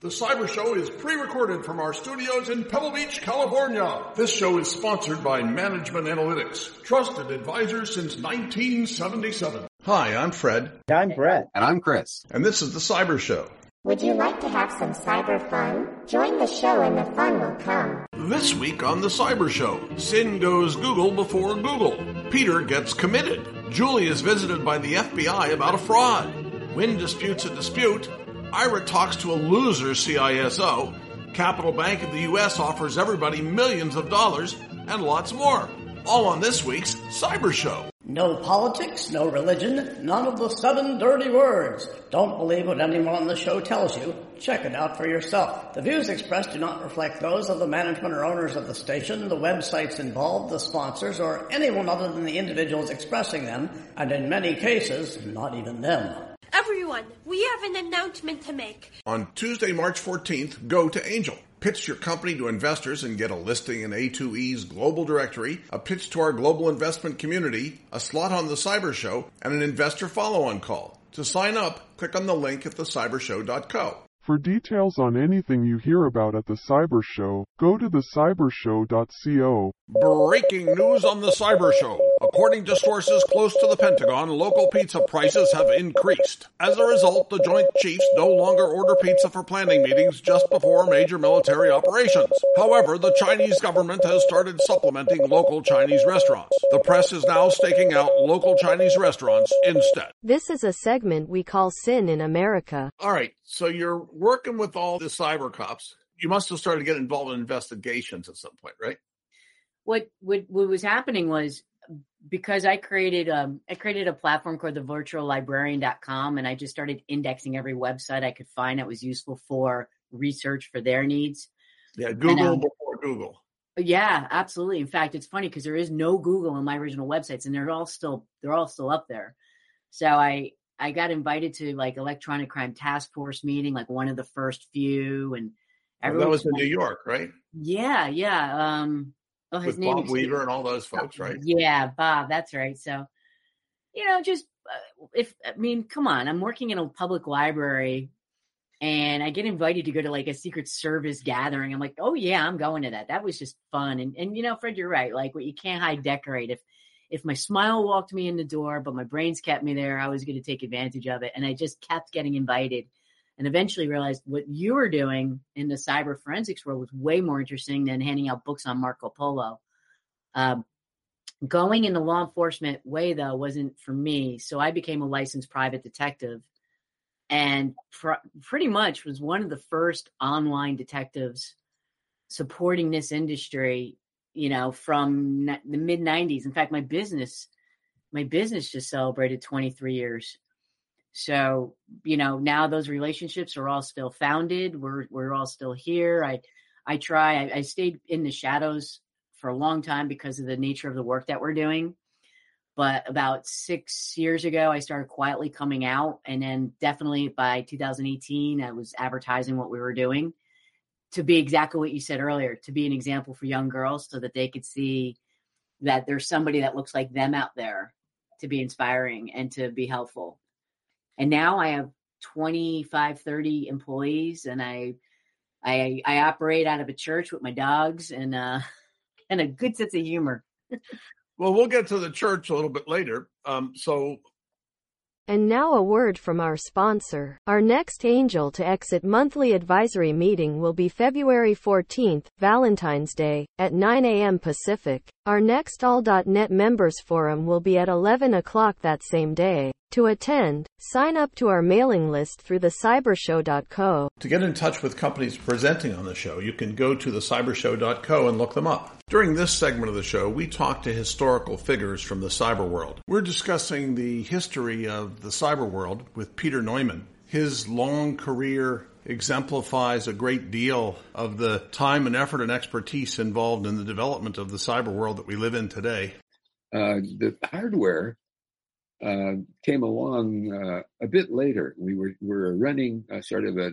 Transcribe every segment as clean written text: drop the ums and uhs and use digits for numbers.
The Cyber Show is pre-recorded from our studios in Pebble Beach, California. This show is sponsored by Management Analytics, trusted advisors since 1977. Hi, I'm Fred. I'm Brett. And I'm Chris. And this is The Cyber Show. Would you like to have some cyber fun? Join the show and the fun will come. This week on The Cyber Show, Sin goes Google before Google. Peter gets committed. Julie is visited by the FBI about a fraud. Wynn disputes a dispute. Ira talks to a loser CISO. Capital Bank of the U.S. offers everybody millions of dollars, and lots more. All on this week's Cyber Show. No politics, no religion, none of the 7 dirty words. Don't believe what anyone on the show tells you. Check it out for yourself. The views expressed do not reflect those of the management or owners of the station, the websites involved, the sponsors, or anyone other than the individuals expressing them, and in many cases, not even them. Everyone, we have an announcement to make. On Tuesday, March 14th, go to Angel. Pitch your company to investors and get a listing in A2E's global directory, a pitch to our global investment community, a slot on the Cyber Show, and an investor follow-on call. To sign up, click on the link at thecybershow.co. For details on anything you hear about at the Cyber Show, go to thecybershow.co. Breaking news on the Cyber Show. According to sources close to the Pentagon, local pizza prices have increased. As a result, the Joint Chiefs no longer order pizza for planning meetings just before major military operations. However, the Chinese government has started supplementing local Chinese restaurants. The press is now staking out local Chinese restaurants instead. This is a segment we call Sin in America. All right, so you're working with all the cyber cops. You must have started to get involved in investigations at some point, right? What was happening was, because I created a platform called the virtuallibrarian.com, and I just started indexing every website I could find that was useful for research for their needs. Yeah, Google before Google. Yeah, absolutely. In fact, it's funny because there is no Google on my original websites, and they're all still up there. So I got invited to like Electronic Crime Task Force meeting, like one of the first few, and that was in New York, right? Yeah. His with name Bob is Weaver and all those folks, right? Yeah, Bob, that's right. So, come on, I'm working in a public library and I get invited to go to like a Secret Service gathering. I'm like, oh yeah, I'm going to that. That was just fun. And Fred, you're right. Like, what you can't hide, decorate. If my smile walked me in the door, but my brains kept me there, I was going to take advantage of it. And I just kept getting invited. And eventually realized what you were doing in the cyber forensics world was way more interesting than handing out books on Marco Polo. Going in the law enforcement way, though, wasn't for me. So I became a licensed private detective and pretty much was one of the first online detectives supporting this industry, from the mid-'90s. In fact, my business just celebrated 23 years. So, now those relationships are all still founded. We're all still here. I stayed in the shadows for a long time because of the nature of the work that we're doing. But about 6 years ago, I started quietly coming out. And then definitely by 2018, I was advertising what we were doing to be exactly what you said earlier, to be an example for young girls so that they could see that there's somebody that looks like them out there, to be inspiring and to be helpful. And now I have 25, 30 employees, and I operate out of a church with my dogs and a good sense of humor. Well, we'll get to the church a little bit later. And now a word from our sponsor. Our next Angel to Exit monthly advisory meeting will be February 14th, Valentine's Day, at 9 a.m. Pacific. Our next All.net Members Forum will be at 11 o'clock that same day. To attend, sign up to our mailing list through thecybershow.co. To get in touch with companies presenting on the show, you can go to thecybershow.co and look them up. During this segment of the show, we talk to historical figures from the cyber world. We're discussing the history of the cyber world with Peter Neumann. His long career exemplifies a great deal of the time and effort and expertise involved in the development of the cyber world that we live in today. The hardware came along a bit later. We were running sort of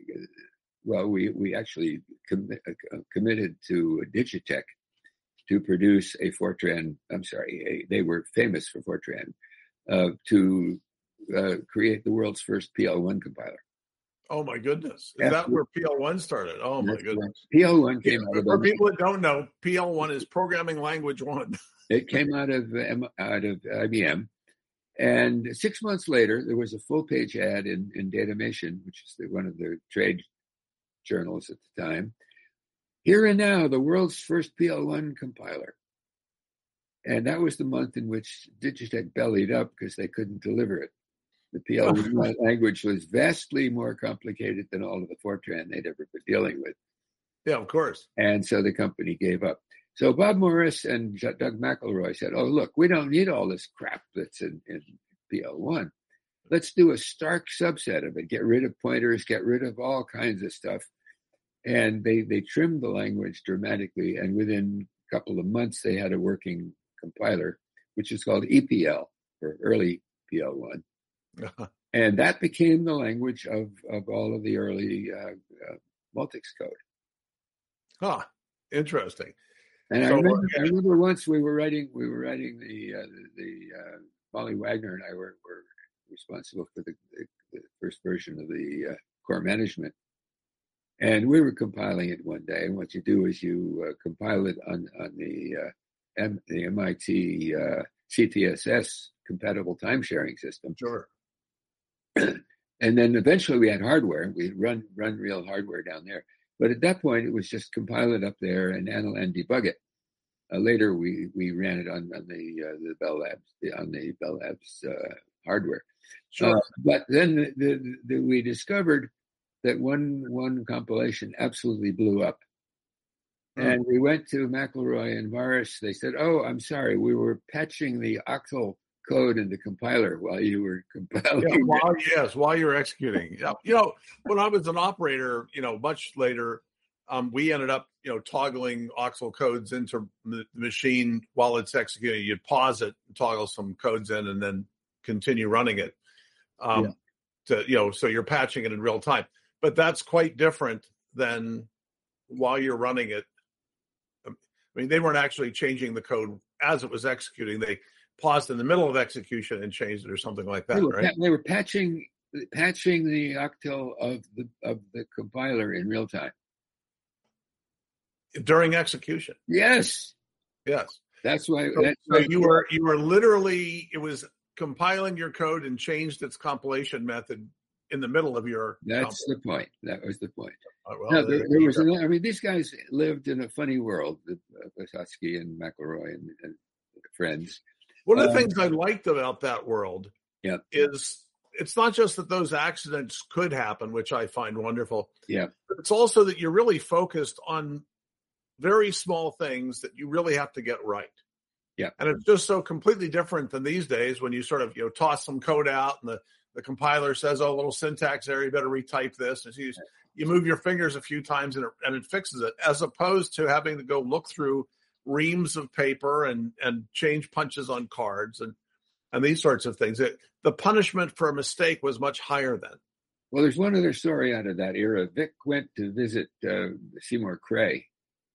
we actually committed to Digitech to produce a Fortran. They were famous for Fortran to create the world's first PL1 compiler. Oh my goodness! Is that where PL1 started? Oh my goodness! PL1 came out of. For people that don't know, PL1 is Programming Language 1. It came out of IBM, and 6 months later, there was a full-page ad in Datamation, which is one of the trade journals at the time. Here and now, the world's first PL1 compiler. And that was the month in which Digitech bellied up because they couldn't deliver it. The PL1 language was vastly more complicated than all of the Fortran they'd ever been dealing with. Yeah, of course. And so the company gave up. So Bob Morris and Doug McElroy said, oh, look, we don't need all this crap that's in PL1. Let's do a stark subset of it. Get rid of pointers, get rid of all kinds of stuff. And they trimmed the language dramatically. And within a couple of months, they had a working compiler, which is called EPL, or early PL1. And that became the language of all of the early Multics code. Huh. Interesting. And I remember once we were writing the Molly Wagner and I were responsible for the first version of the core management. And we were compiling it one day. And what you do is you compile it on the MIT CTSS compatible time sharing system. Sure. And then eventually we had hardware. We run real hardware down there. But at that point, it was just compile it up there and debug it. Later, we ran it on the Bell Labs hardware. Sure. But then we discovered that one compilation absolutely blew up. And we went to McElroy and Morris. They said, "Oh, I'm sorry, we were patching the octal code in the compiler while you were compiling." Yeah, while you were executing. When I was an operator, much later, we ended up, toggling octal codes into the machine while it's executing. You'd pause it, toggle some codes in, and then continue running it. So you're patching it in real time. But that's quite different than while you're running it. I mean, they weren't actually changing the code as it was executing. They paused in the middle of execution and changed it or something like that, right? They were patching the octal of the compiler in real time during execution. Yes. That's why. So you were literally, it was compiling your code and changed its compilation method in the middle of your. That's the point. That was the point. Well, no, there was. I mean, these guys lived in a funny world. Vysotsky and McElroy and friends. One of the things I liked about that world is it's not just that those accidents could happen, which I find wonderful. Yeah. But it's also that you're really focused on very small things that you really have to get right. Yeah. And it's just so completely different than these days when you sort of, toss some code out and the compiler says, "Oh, a little syntax error, you better retype this." And you move your fingers a few times and it fixes it, as opposed to having to go look through reams of paper and change punches on cards and these sorts of things. The punishment for a mistake was much higher then. Well, there's one other story out of that era. Vic went to visit Seymour Cray,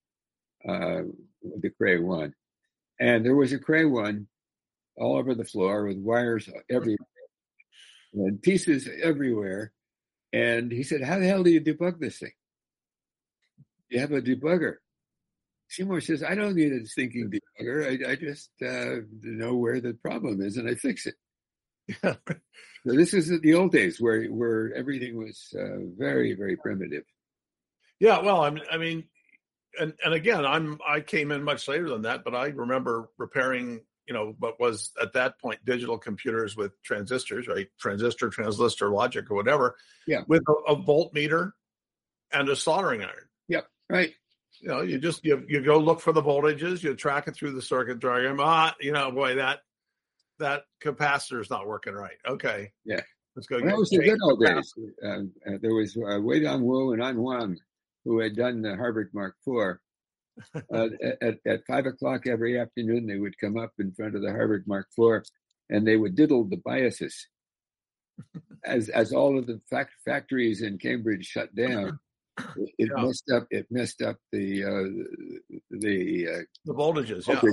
the Cray 1. And there was a Cray 1 all over the floor with wires everywhere and pieces everywhere. And he said, "How the hell do you debug this thing? You have a debugger." Seymour says, "I don't need a thinking debugger. I just know where the problem is and I fix it." So this is the old days where everything was very, very primitive. Yeah, well, I mean, and again, I came in much later than that, but I remember repairing, what was at that point digital computers with transistors, right? Transistor logic or whatever. Yeah. With a voltmeter and a soldering iron. Yep. Right. You just you go look for the voltages, you track it through the circuit diagram. Boy, that capacitor is not working right. Okay. Yeah. Let's go. That was the good old days. There was Wei Dong Wu and An Huang, who had done the Harvard Mark IV. At 5:00 every afternoon, they would come up in front of the Harvard Mark IV, and they would diddle the BIOSes. As all of the factories in Cambridge shut down, it messed up the voltages. Yeah.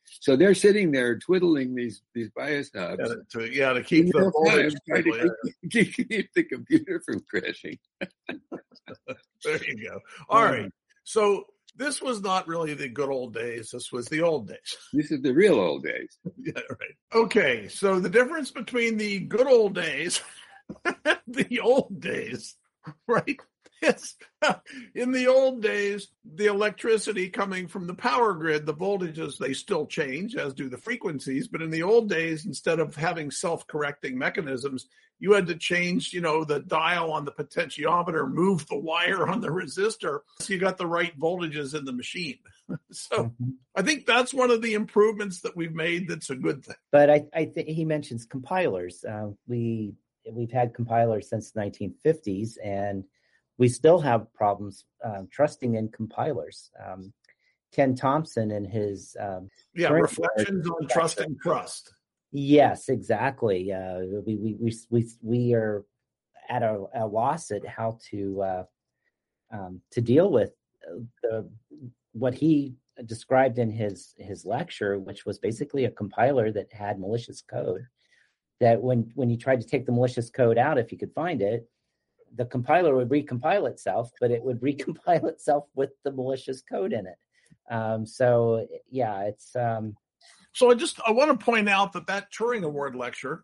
So they're sitting there twiddling these bias knobs. To keep the voltage. Keep the computer from crashing. There you go. All right. So this was not really the good old days. This was the old days. This is the real old days. Yeah, right. Okay. So the difference between the good old days and the old days, right? Yes. In the old days, the electricity coming from the power grid, the voltages, they still change, as do the frequencies. But in the old days, instead of having self-correcting mechanisms, you had to change, the dial on the potentiometer, move the wire on the resistor, so you got the right voltages in the machine. So I think that's one of the improvements that we've made that's a good thing. But I think he mentions compilers. We've had compilers since the 1950s, and we still have problems trusting in compilers. Ken Thompson and his Reflections on Trust and Trust. Yes, exactly. We are at a loss at how to deal with what he described in his lecture, which was basically a compiler that had malicious code. That when you tried to take the malicious code out, if you could find it, the compiler would recompile itself, but it would recompile itself with the malicious code in it. So I want to point out that Turing Award lecture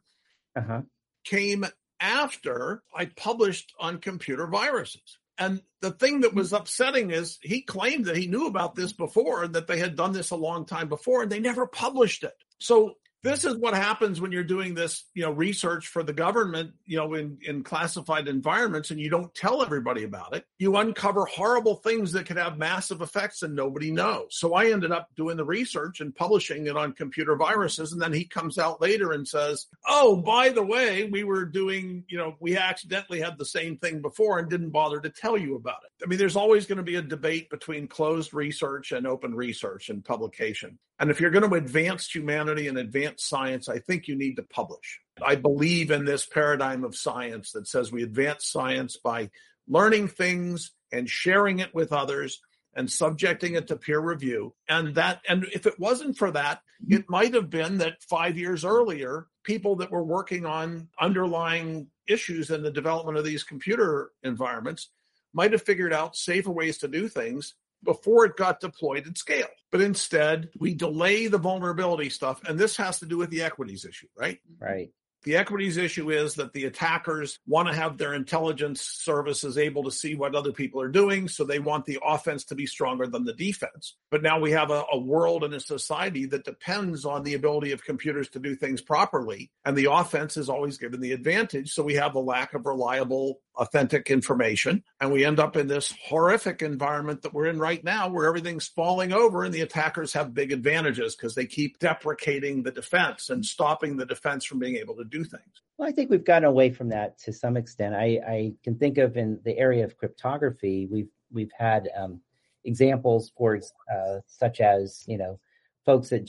came after I published on computer viruses. And the thing that was upsetting is he claimed that he knew about this before, that they had done this a long time before, and they never published it. So this is what happens when you're doing this, research for the government, in classified environments, and you don't tell everybody about it. You uncover horrible things that could have massive effects and nobody knows. So I ended up doing the research and publishing it on computer viruses. And then he comes out later and says, oh, by the way, we were doing, we accidentally had the same thing before and didn't bother to tell you about it. I mean, there's always going to be a debate between closed research and open research and publication. And if you're going to advance humanity and advance science, I think you need to publish. I believe in this paradigm of science that says we advance science by learning things and sharing it with others and subjecting it to peer review. And if it wasn't for that, it might have been that 5 years earlier, people that were working on underlying issues in the development of these computer environments might have figured out safer ways to do things before it got deployed at scale. But instead, we delay the vulnerability stuff. And this has to do with the equities issue, right? Right. The equities issue is that the attackers want to have their intelligence services able to see what other people are doing. So they want the offense to be stronger than the defense. But now we have a world and a society that depends on the ability of computers to do things properly. And the offense is always given the advantage. So we have a lack of reliable, authentic information. And we end up in this horrific environment that we're in right now where everything's falling over and the attackers have big advantages because they keep deprecating the defense and stopping the defense from being able to do things. Well, I think we've gotten away from that to some extent. I can think of in the area of cryptography, we've had examples for such as folks at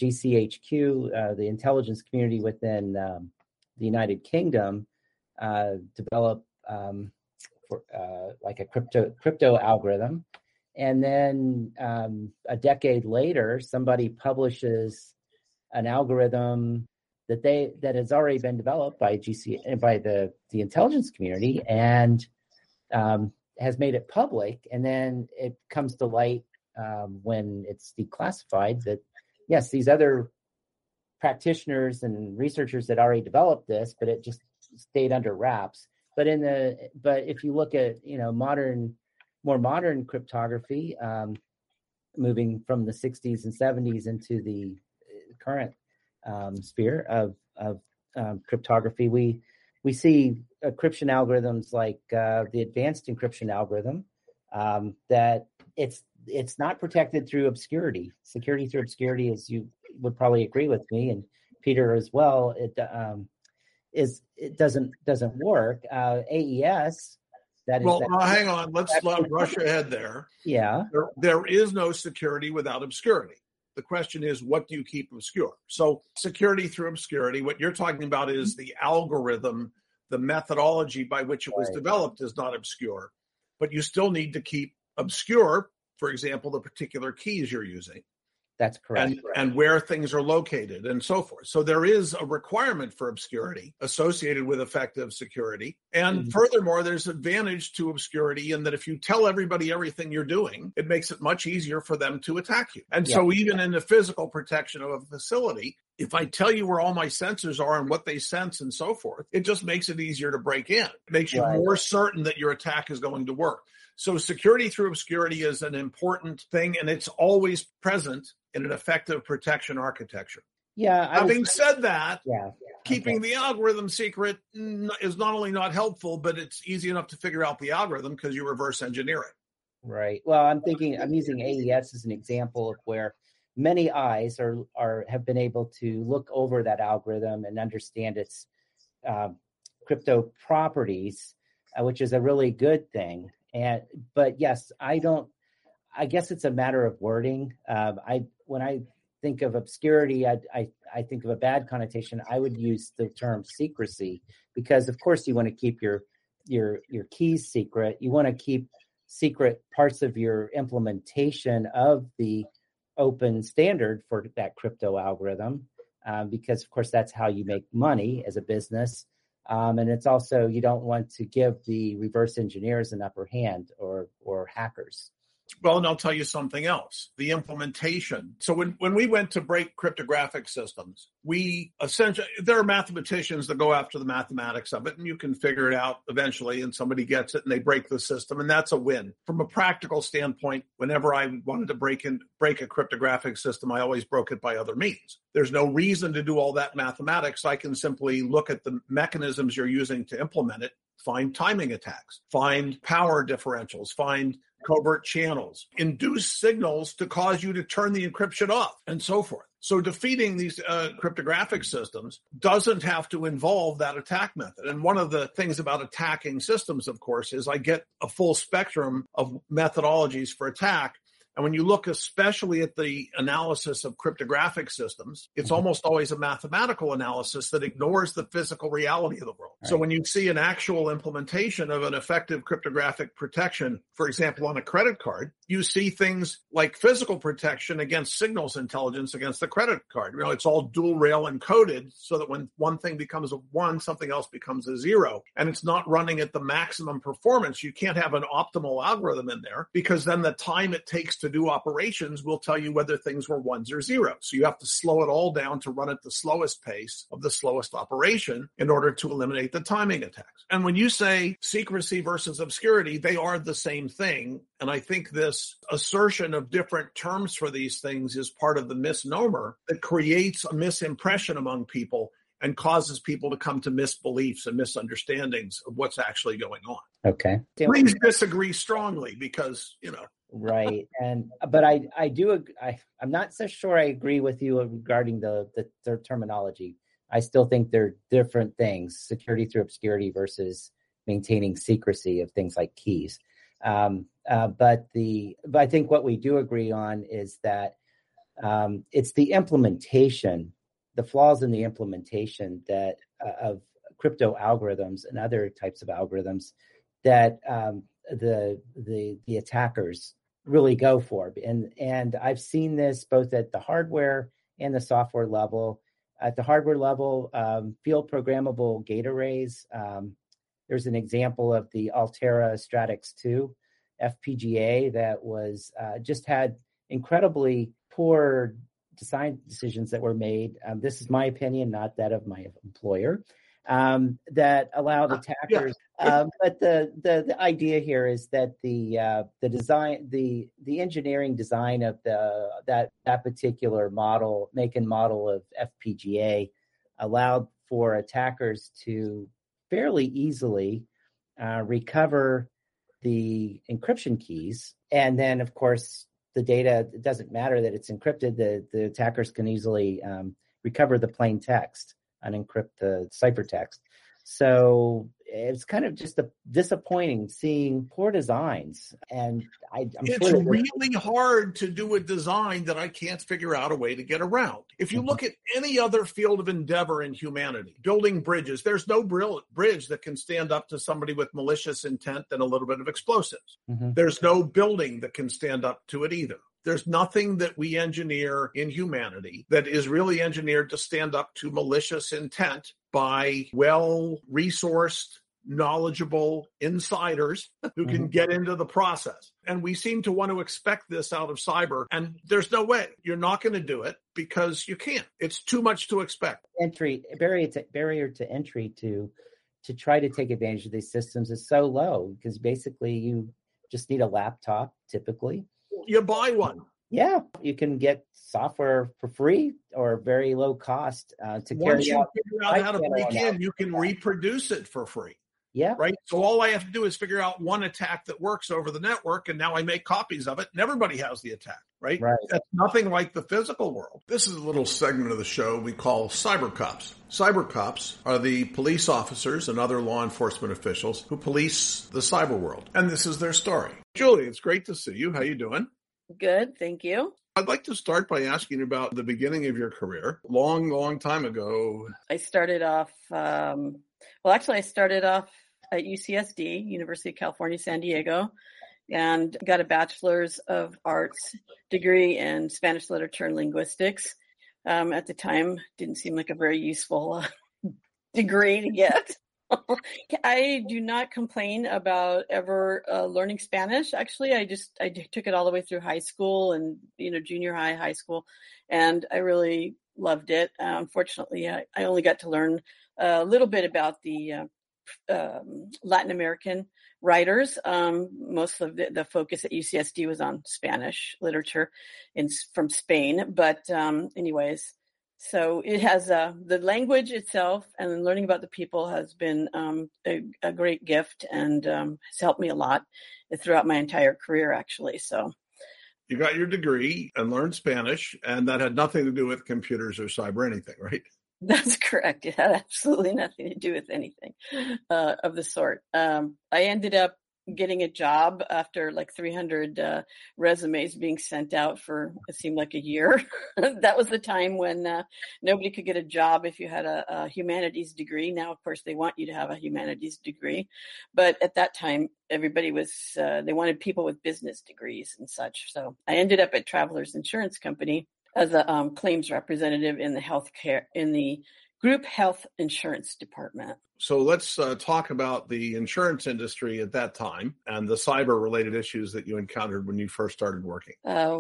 GCHQ, the intelligence community within the United Kingdom, develop like a crypto algorithm, and then a decade later, somebody publishes an algorithm that has already been developed by the intelligence community and has made it public, and then it comes to light when it's declassified that yes, these other practitioners and researchers had already developed this, but it just stayed under wraps. But if you look at more modern cryptography, moving from the 60s and 70s into the current sphere of cryptography, we see encryption algorithms like the advanced encryption algorithm that it's not protected through obscurity. Security through obscurity, as you would probably agree with me, and Peter as well, it doesn't work. AES. Hang on. Let's rush ahead there. Yeah. There is no security without obscurity. The question is, what do you keep obscure? So security through obscurity, what you're talking about is the algorithm, the methodology by which it was developed is not obscure, but you still need to keep obscure, for example, the particular keys you're using. That's correct. And where things are located and so forth. So there is a requirement for obscurity associated with effective security. And furthermore, there's advantage to obscurity in that if you tell everybody everything you're doing, it makes it much easier for them to attack you. And so even in the physical protection of a facility, if I tell you where all my sensors are and what they sense and so forth, it just makes it easier to break in. It makes you more certain that your attack is going to work. So security through obscurity is an important thing, and it's always present in an effective protection architecture. Yeah. Having said that, keeping the algorithm secret is not only not helpful, but it's easy enough to figure out the algorithm because you reverse engineer it. Right. Well, I'm using AES as an example of where many eyes have been able to look over that algorithm and understand its crypto properties, which is a really good thing. But yes, I guess it's a matter of wording. When I think of obscurity, I think of a bad connotation. I would use the term secrecy because, of course, you want to keep your keys secret. You want to keep secret parts of your implementation of the open standard for that crypto algorithm, because, of course, that's how you make money as a business. And it's also, you don't want to give the reverse engineers an upper hand or hackers. Well, and I'll tell you something else, the implementation. So when we went to break cryptographic systems, we essentially, there are mathematicians that go after the mathematics of it, and you can figure it out eventually, and somebody gets it and they break the system, and that's a win. From a practical standpoint, whenever I wanted to break a cryptographic system, I always broke it by other means. There's no reason to do all that mathematics. I can simply look at the mechanisms you're using to implement it, find timing attacks, find power differentials, find covert channels, induce signals to cause you to turn the encryption off, and so forth. So defeating these cryptographic systems doesn't have to involve that attack method. And one of the things about attacking systems, of course, is I get a full spectrum of methodologies for attack. And when you look especially at the analysis of cryptographic systems, it's almost always a mathematical analysis that ignores the physical reality of the world. Right. So when you see an actual implementation of an effective cryptographic protection, for example, on a credit card, you see things like physical protection against signals intelligence against the credit card. You know, it's all dual rail encoded so that when one thing becomes a 1, something else becomes a 0. And it's not running at the maximum performance. You can't have an optimal algorithm in there because then the time it takes to do operations will tell you whether things were 1s or 0s. So you have to slow it all down to run at the slowest pace of the slowest operation in order to eliminate the timing attacks. And when you say secrecy versus obscurity, they are the same thing. And I think this assertion of different terms for these things is part of the misnomer that creates a misimpression among people and causes people to come to misbeliefs and misunderstandings of what's actually going on. Okay. Please disagree strongly because, you know. Right. But I'm not so sure I agree with you regarding the terminology. I still think they're different things, security through obscurity versus maintaining secrecy of things like keys. But I think what we do agree on is that it's the implementation, the flaws in the implementation that of crypto algorithms and other types of algorithms that the attackers really go for. And I've seen this both at the hardware and the software level. At the hardware level, field programmable gate arrays. There's an example of the Altera Stratix 2 FPGA that was just had incredibly poor design decisions that were made. This is my opinion, not that of my employer, that allowed attackers. But the idea here is that the design, the engineering design of that particular model, make and model of FPGA, allowed for attackers to fairly easily recover the encryption keys, and then of course the data, it doesn't matter that it's encrypted. The attackers can easily recover the plain text and encrypt the ciphertext. So it's kind of just disappointing seeing poor designs. And it's really hard to do a design that I can't figure out a way to get around. If you look at any other field of endeavor in humanity, building bridges, there's no bridge that can stand up to somebody with malicious intent and a little bit of explosives. There's no building that can stand up to it either. There's nothing that we engineer in humanity that is really engineered to stand up to malicious intent by well-resourced, knowledgeable insiders who can get into the process. And we seem to want to expect this out of cyber. And there's no way. You're not going to do it because you can't. It's too much to expect. Barrier to entry to try to take advantage of these systems is so low because basically you just need a laptop typically. You buy one. Yeah, you can get software for free or very low cost to carry out. Once you figure out how to break in, you can reproduce it for free. Yeah. Right. So all I have to do is figure out one attack that works over the network, and now I make copies of it, and everybody has the attack. Right. That's nothing like the physical world. This is a little segment of the show we call Cyber Cops. Cyber Cops are the police officers and other law enforcement officials who police the cyber world. And this is their story. Julie, it's great to see you. How you doing? Good, thank you. I'd like to start by asking about the beginning of your career. Long time ago. I started off, I started off at UCSD, University of California, San Diego, and got a bachelor's of arts degree in Spanish literature and linguistics. At the time, didn't seem like a very useful degree to get. I do not complain about ever learning Spanish. Actually, I took it all the way through high school and, junior high school, and I really loved it. Unfortunately, I only got to learn a little bit about the Latin American writers. Most of the focus at UCSD was on Spanish literature from Spain. But anyways, so it has the language itself and learning about the people has been a great gift and has helped me a lot throughout my entire career, actually. So you got your degree and learned Spanish, and that had nothing to do with computers or cyber anything, right? That's correct. It had absolutely nothing to do with anything of the sort. I ended up getting a job after like 300 resumes being sent out for, it seemed like a year. That was the time when nobody could get a job if you had a humanities degree. Now, of course, they want you to have a humanities degree. But at that time, everybody they wanted people with business degrees and such. So I ended up at Travelers Insurance Company as a claims representative in the group health insurance department. So let's talk about the insurance industry at that time and the cyber related issues that you encountered when you first started working.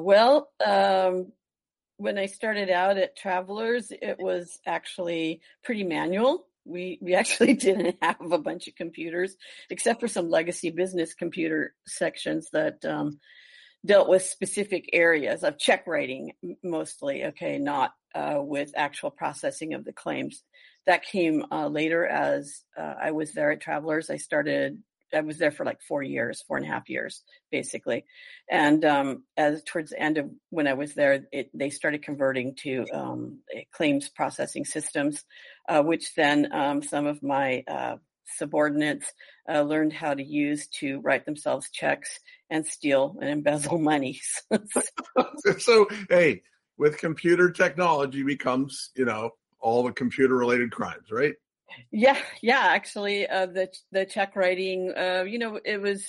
When I started out at Travelers, it was actually pretty manual. We actually didn't have a bunch of computers except for some legacy business computer sections that dealt with specific areas of check writing mostly, not with actual processing of the claims. That came later as I was there at Travelers. I was there for like 4.5 years, basically. And as towards the end of when I was there, they started converting to claims processing systems, which then some of my subordinates learned how to use to write themselves checks and steal and embezzle money. So, hey, with computer technology becomes, all the computer related crimes, right? Yeah. Actually, the check writing, it was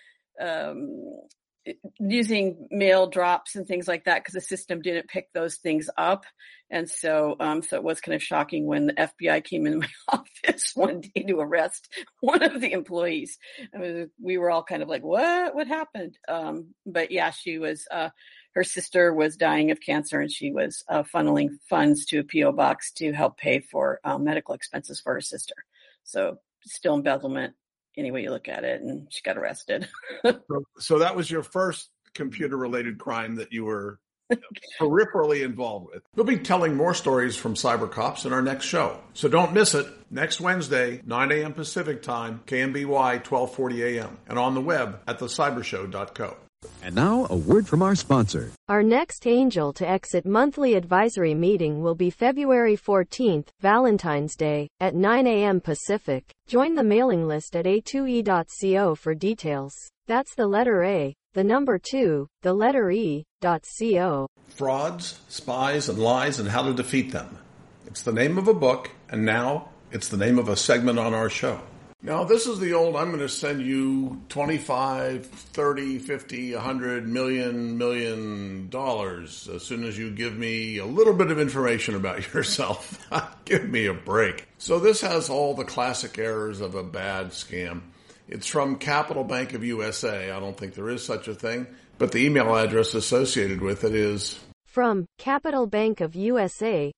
using mail drops and things like that because the system didn't pick those things up. And so it was kind of shocking when the FBI came into my office one day to arrest one of the employees. We were all kind of like, what happened? But yeah, she was, her sister was dying of cancer and she was funneling funds to a PO box to help pay for medical expenses for her sister. So still embezzlement any way you look at it, and she got arrested. So that was your first computer-related crime that you were peripherally involved with. We'll be telling more stories from Cyber Cops in our next show. So don't miss it. Next Wednesday, 9 a.m. Pacific Time, KMBY 1240 a.m. and on the web at thecybershow.co. And now, a word from our sponsor. Our next Angel to Exit monthly advisory meeting will be February 14th, Valentine's Day, at 9 a.m. Pacific. Join the mailing list at a2e.co for details. That's the letter A, the number 2, the letter E.co. Frauds, Spies, and Lies and How to Defeat Them. It's the name of a book, and now it's the name of a segment on our show. Now, this is the old, I'm going to send you 25, 30, 50, 100 million dollars as soon as you give me a little bit of information about yourself. Give me a break. So this has all the classic errors of a bad scam. It's from Capital Bank of USA. I don't think there is such a thing, but the email address associated with it is from Capital Bank of USA,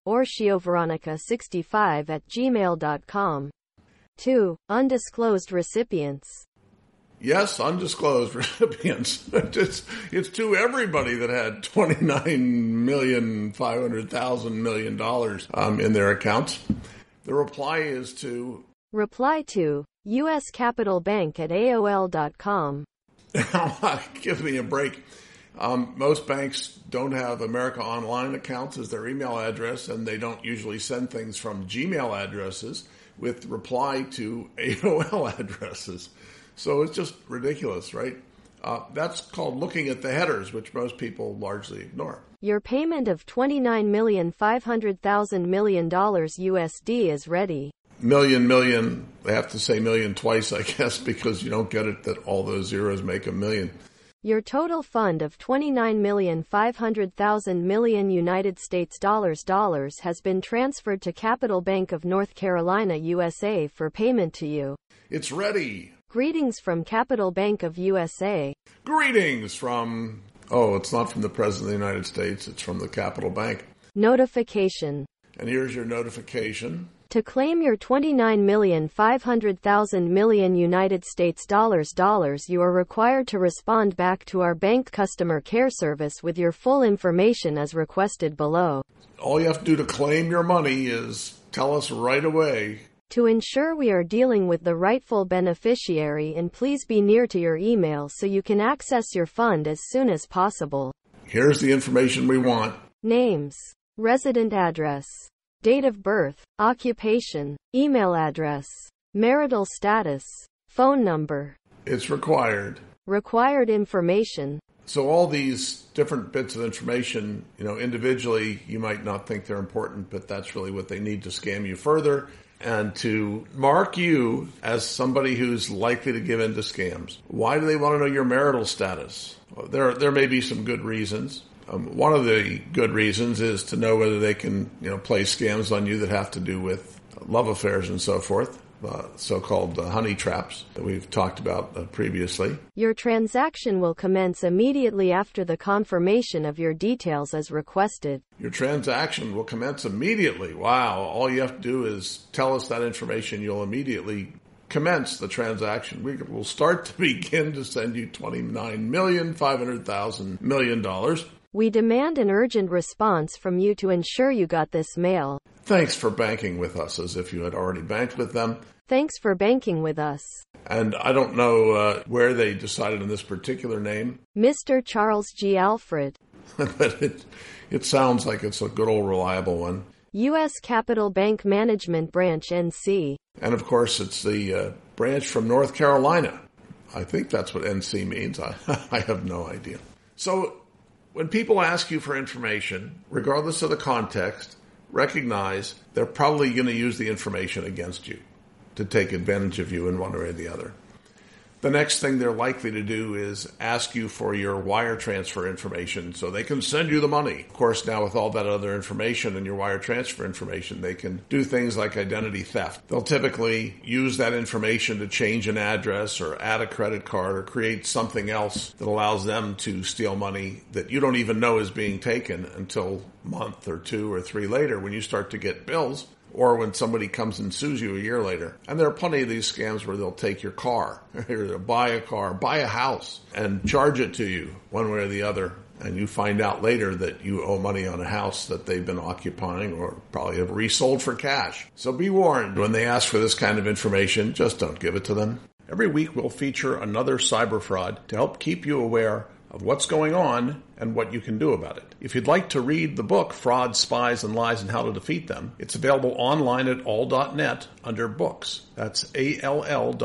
orshioveronica65@gmail.com. 2. Undisclosed recipients. Yes, undisclosed recipients. It's to everybody that had $29,500,000 in their accounts. The reply is to reply to U.S. Capital Bank at AOL.com. Give me a break. Most banks don't have America Online accounts as their email address, and they don't usually send things from Gmail addresses with reply to AOL addresses. So it's just ridiculous, right? That's called looking at the headers, which most people largely ignore. Your payment of $29,500,000 USD is ready. Million. They have to say million twice, I guess, because you don't get it that all those zeros make a million. Your total fund of $29,500,000 United States dollars has been transferred to Capital Bank of North Carolina, USA for payment to you. It's ready. Greetings from Capital Bank of USA. Greetings from... Oh, it's not from the President of the United States. It's from the Capital Bank. Notification. And here's your notification. To claim your $29,500,000 United States dollars, you are required to respond back to our bank customer care service with your full information as requested below. All you have to do to claim your money is tell us right away. To ensure we are dealing with the rightful beneficiary, and please be near to your email so you can access your fund as soon as possible. Here's the information we want. Names, resident address, date of birth, occupation, email address, marital status, phone number. It's required. Required information. So all these different bits of information, individually, you might not think they're important, but that's really what they need to scam you further and to mark you as somebody who's likely to give in to scams. Why do they want to know your marital status? Well, there may be some good reasons. One of the good reasons is to know whether they can, play scams on you that have to do with love affairs and so forth, so-called honey traps that we've talked about previously. Your transaction will commence immediately after the confirmation of your details as requested. Your transaction will commence immediately. Wow. All you have to do is tell us that information. You'll immediately commence the transaction. We will start to begin to send you $29,500,000. We demand an urgent response from you to ensure you got this mail. Thanks for banking with us as if you had already banked with them. Thanks for banking with us. And I don't know where they decided on this particular name. Mr. Charles G. Alfred. But it sounds like it's a good old reliable one. U.S. Capital Bank Management Branch, NC. And of course, it's the branch from North Carolina. I think that's what NC means. I have no idea. So when people ask you for information, regardless of the context, recognize they're probably going to use the information against you to take advantage of you in one way or the other. The next thing they're likely to do is ask you for your wire transfer information so they can send you the money. Of course, now with all that other information and your wire transfer information, they can do things like identity theft. They'll typically use that information to change an address or add a credit card or create something else that allows them to steal money that you don't even know is being taken until a month or 2 or 3 later when you start to get bills, or when somebody comes and sues you a year later. And there are plenty of these scams where they'll take your car, or they'll buy a car, buy a house, and charge it to you one way or the other. And you find out later that you owe money on a house that they've been occupying or probably have resold for cash. So be warned, when they ask for this kind of information, just don't give it to them. Every week we'll feature another cyber fraud to help keep you aware of what's going on and what you can do about it. If you'd like to read the book, Fraud, Spies, and Lies and How to Defeat Them, it's available online at all.net under books. That's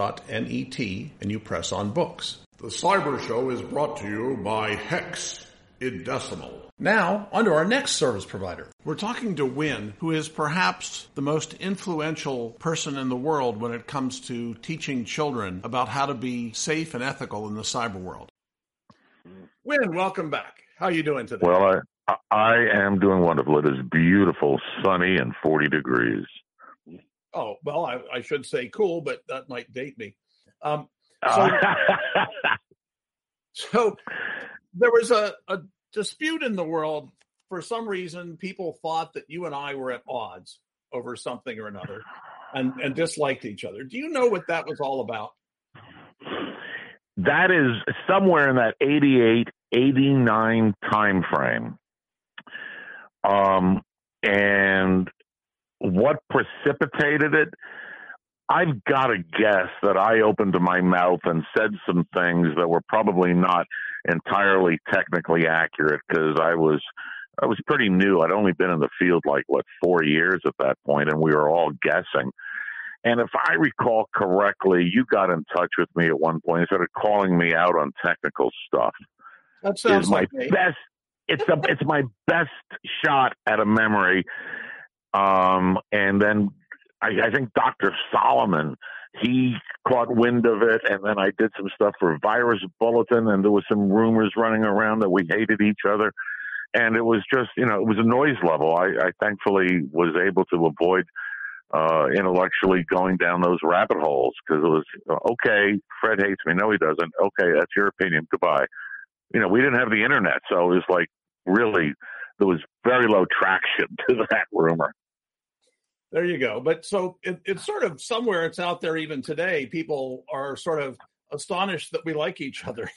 ALL.net, and you press on books. The Cyber Show is brought to you by Hex. in decimal. Now, on to our next service provider. We're talking to Win, who is perhaps the most influential person in the world when it comes to teaching children about how to be safe and ethical in the cyber world. Win, welcome back. How are you doing today? Well, I am doing wonderful. It is beautiful, sunny, and 40 degrees. Oh, well, I should say cool, but that might date me. So there was a dispute in the world. For some reason, people thought that you and I were at odds over something or another and disliked each other. Do you know what that was all about? That is somewhere in that 88, 89 time frame. And what precipitated it? I've got to guess that I opened my mouth and said some things that were probably not entirely technically accurate because I was pretty new. I'd only been in the field 4 years at that point, and we were all guessing. And if I recall correctly, you got in touch with me at one point and started calling me out on technical stuff. That sounds like me. It's my best shot at a memory. And then I think Dr. Solomon, he caught wind of it, and then I did some stuff for Virus Bulletin, and there was some rumors running around that we hated each other. And it was just, it was a noise level. I thankfully was able to avoid intellectually going down those rabbit holes because it was, okay, Fred hates me. No, he doesn't. Okay, that's your opinion. Goodbye. We didn't have the internet, so it was really, there was very low traction to that rumor. There you go. But so it's sort of somewhere it's out there even today. People are sort of astonished that we like each other.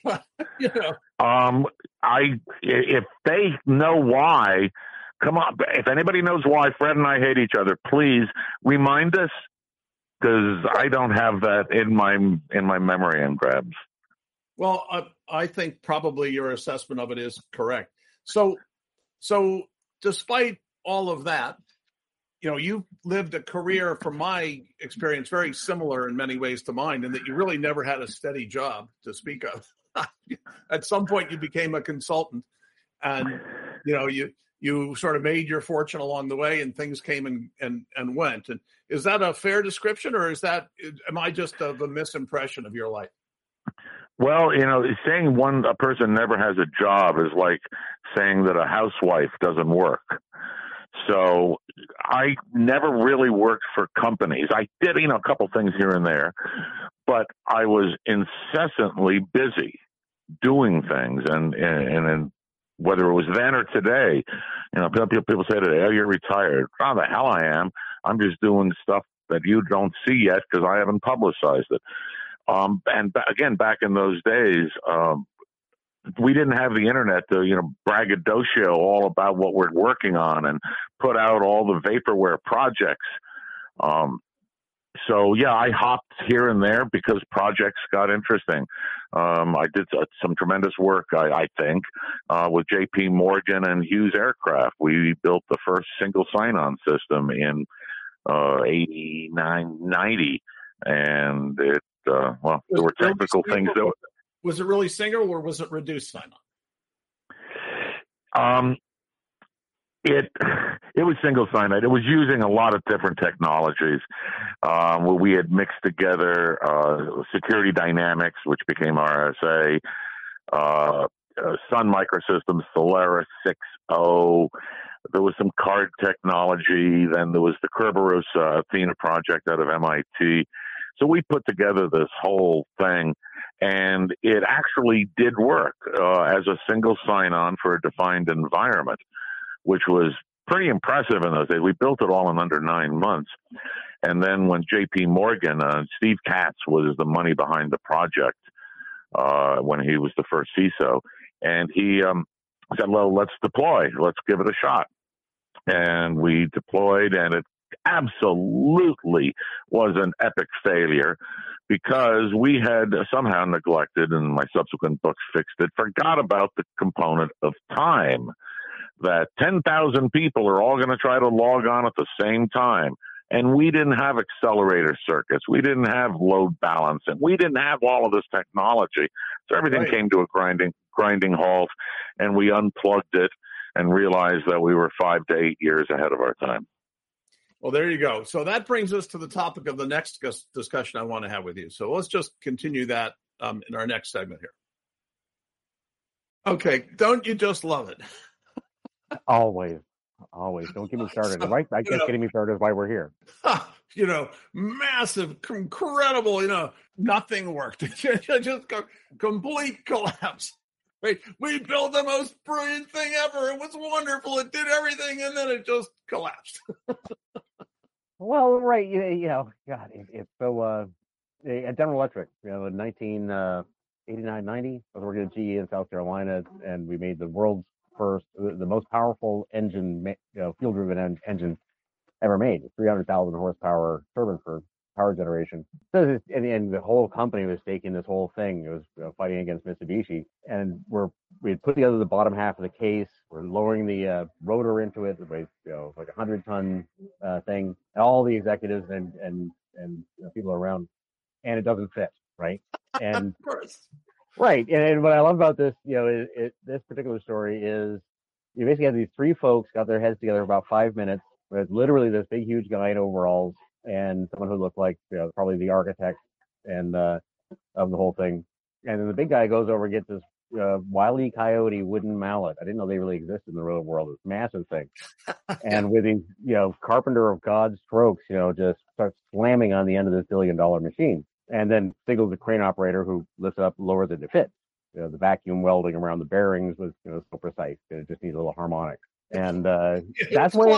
If they know why, come on. If anybody knows why Fred and I hate each other, please remind us because I don't have that in my memory and grabs. Well, I think probably your assessment of it is correct. So despite all of that, you've lived a career, from my experience, very similar in many ways to mine, in that you really never had a steady job to speak of. At some point, you became a consultant, and you sort of made your fortune along the way, and things came and went. And is that a fair description, or am I just of a misimpression of your life? Well, saying a person never has a job is like saying that a housewife doesn't work. So I never really worked for companies. I did, a couple things here and there, but I was incessantly busy doing things. And whether it was then or today, people say today, oh, you're retired. Oh, the hell I am. I'm just doing stuff that you don't see yet because I haven't publicized it. And again, back in those days, we didn't have the internet to, braggadocio all about what we're working on and put out all the vaporware projects. So yeah, I hopped here and there because projects got interesting. I did some tremendous work, I think, with JP Morgan and Hughes Aircraft. We built the first single sign-on system in 89, 90. And there were technical things that was it really single or was it reduced sign-on? It was single sign-on. It was using a lot of different technologies. Where we had mixed together Security Dynamics, which became RSA, Sun Microsystems, Solaris 6.0. There was some card technology. Then there was the Kerberos Athena project out of MIT. So we put together this whole thing, and it actually did work as a single sign-on for a defined environment, which was pretty impressive in those days. We built it all in under 9 months. And then when JP Morgan, Steve Katz was the money behind the project when he was the first CISO, and he said, well, let's deploy. Let's give it a shot. And we deployed, and it absolutely was an epic failure because we had somehow neglected, and my subsequent books fixed it, forgot about the component of time, that 10,000 people are all going to try to log on at the same time. And we didn't have accelerator circuits. We didn't have load balancing. We didn't have all of this technology. So everything came to a grinding halt, and we unplugged it and realized that we were 5 to 8 years ahead of our time. Well, there you go. So that brings us to the topic of the next discussion I want to have with you. So let's just continue that in our next segment here. Okay, don't you just love it? Always. Don't get me started. I guess getting me started is why we're here. Massive, incredible, nothing worked. Just complete collapse. Right? We built the most brilliant thing ever. It was wonderful. It did everything, and then it just collapsed. Well, right. God, it's so, at General Electric, in 1989, 90, I was working at GE in South Carolina, and we made the world's first, the most powerful engine, fuel-driven engine ever made. 300,000 horsepower turbine for power generation. So, and the whole company was staking this whole thing. It was fighting against Mitsubishi, and we had put together the bottom half of the case. We're lowering the rotor into it. It weighs like 100-ton thing. And all the executives and people around, and it doesn't fit, right? And of course. Right. And what I love about this, this particular story is you basically have these three folks got their heads together about 5 minutes. There's literally this big, huge guy in overalls and someone who looked like probably the architect and of the whole thing. And then the big guy goes over and gets this Wile E. Coyote wooden mallet. I didn't know they really existed in the real world. It's a massive thing. And with these, carpenter of God's strokes, just starts slamming on the end of this $1 billion machine. And then signals the crane operator who lifts it up lower than it fits. The vacuum welding around the bearings was so precise. It just needs a little harmonics. And that's where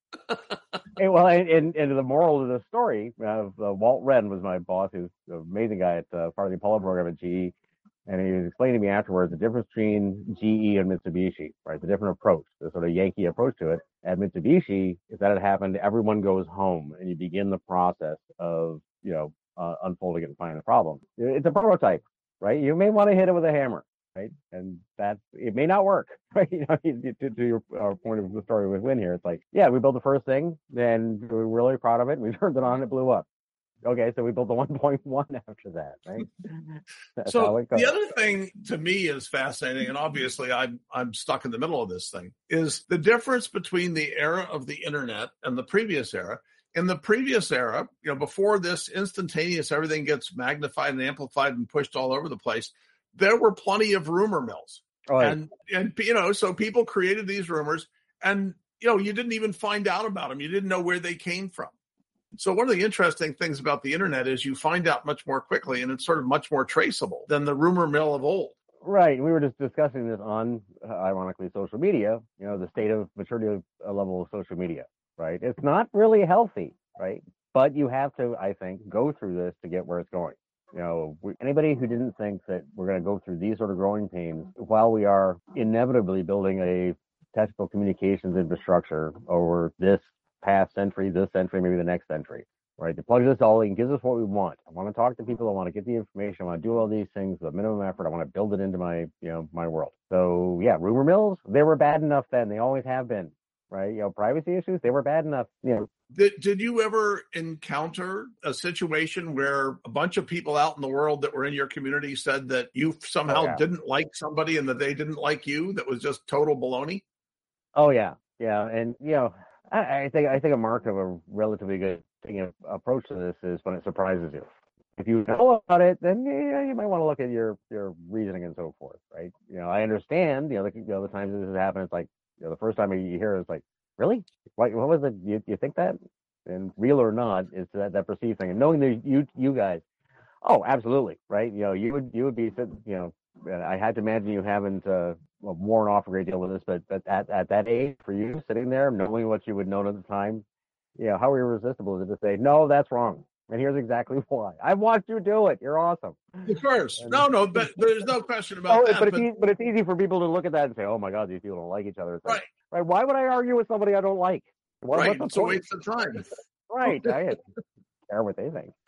and the moral of the story, Walt Wren was my boss, who's an amazing guy at part of the Apollo program at GE. And he was explaining to me afterwards the difference between GE and Mitsubishi, right? The different approach, the sort of Yankee approach to it. At Mitsubishi, if that had happened, everyone goes home and you begin the process of, unfolding it and finding the problem. It's a prototype, right? You may want to hit it with a hammer, right? And it may not work, right? To your point of the story with Win here, it's like, yeah, we built the first thing, then we were really proud of it. We turned it on, it blew up. Okay, so we built the 1.1 after that, right? So the other thing to me is fascinating, and obviously I'm stuck in the middle of this thing, is the difference between the era of the internet and the previous era. In the previous era, before this instantaneous, everything gets magnified and amplified and pushed all over the place, there were plenty of rumor mills. Right. And so people created these rumors, and, you didn't even find out about them. You didn't know where they came from. So one of the interesting things about the internet is you find out much more quickly, and it's sort of much more traceable than the rumor mill of old. Right. We were just discussing this on, ironically, social media, the state of maturity level of social media, right? It's not really healthy, right? But you have to, I think, go through this to get where it's going. Anybody who didn't think that we're going to go through these sort of growing pains while we are inevitably building a technical communications infrastructure over this past century, this century, maybe the next century, right? To plug this all in, gives us what we want. I want to talk to people. I want to get the information. I want to do all these things with a minimum effort. I want to build it into my, my world. So yeah, rumor mills, they were bad enough then. They always have been, right? Privacy issues, they were bad enough, Did you ever encounter a situation where a bunch of people out in the world that were in your community said that you somehow didn't like somebody and that they didn't like you? That was just total baloney? Oh yeah. Yeah. And, I think a mark of a relatively good approach to this is when it surprises you. If you know about it, then you might want to look at your reasoning and so forth, right? I understand, the times this has happened, it's like, the first time you hear it, it's like, really? What was it? You think that? And real or not, it's that perceived thing. And knowing that you guys, oh, absolutely, right? You would be, I had to imagine you haven't worn off a great deal with this, but at that age, for you sitting there, knowing what you would know at the time, how irresistible is it to say, no, that's wrong. And here's exactly why. I watched you do it. You're awesome. Of course. No, but there's no question about that. But it's easy for people to look at that and say, oh my God, these people don't like each other. It's right. Right. Why would I argue with somebody I don't like? Right. It's a waste of time. Right. I don't care what they think.